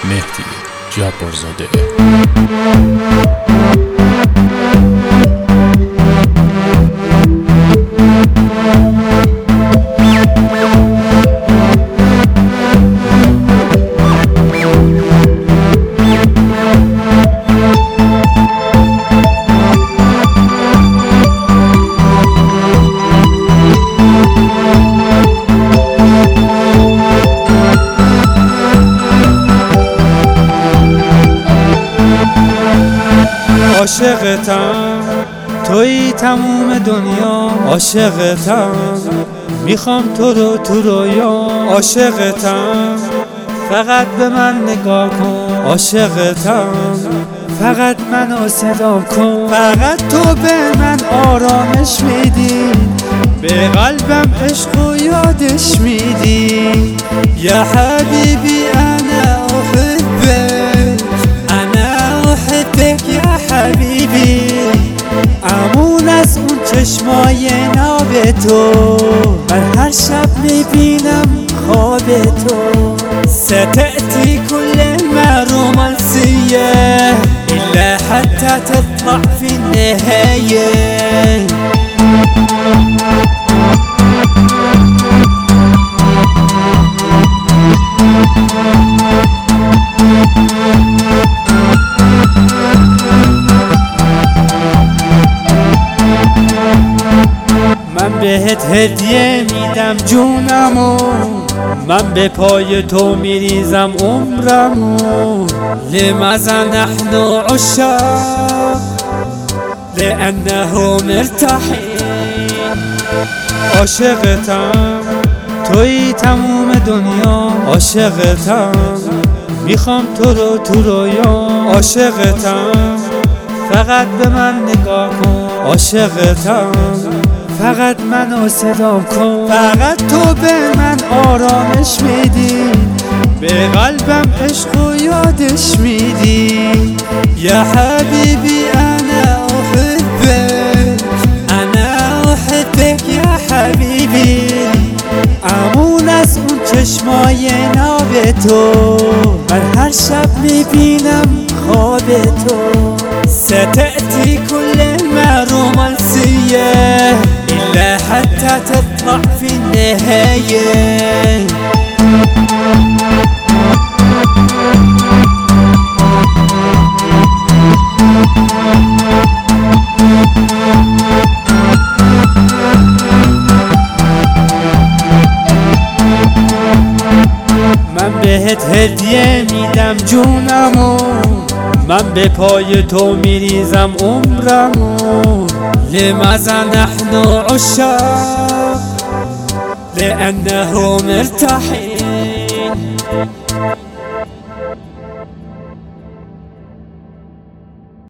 مهدی جبارزاده. عاشقتم توی تموم دنیا، عاشقتم میخوام تو رو تو رویا، عاشقتم فقط به من نگاه کن، عاشقتم فقط منو صدا کن، فقط تو به من آرامش میدی، به قلبم عشق و یادش میدی، یا حبیبی انا احبک، انا احبک یا حبیبی، امون از اون چشمای ناب تو، من هر شب میبینم خواب تو، ستأتی كل الرومانسية إلا حتى تطلع في النهاية. من بهت هدیه میدم جونمو، من به پای تو میریزم عمرمو، لماذا نحن عشاق لأنه مرتاحين، عاشقتم توی تموم دنیا، عاشقتم میخوام تو رو تو رویا، عاشقتم فقط به من نگاه کن، عاشقتم فقط منو صدا کن، فقط تو به من آرامش میدی، به قلبم عشق و یادش میدی، یا حبیبی انا احبک، انا احبک یا حبیبی، امون از اون چشمای ناب تو، من هر شب میبینم خواب تو، ستأتی كل الرومانسية إلا حتى تطلع في النهاية. من بهت هدیه میدم جونمو، من به پای تو میریزم عمرمو، لماذا نحن عشاق لأنه مرتاحين.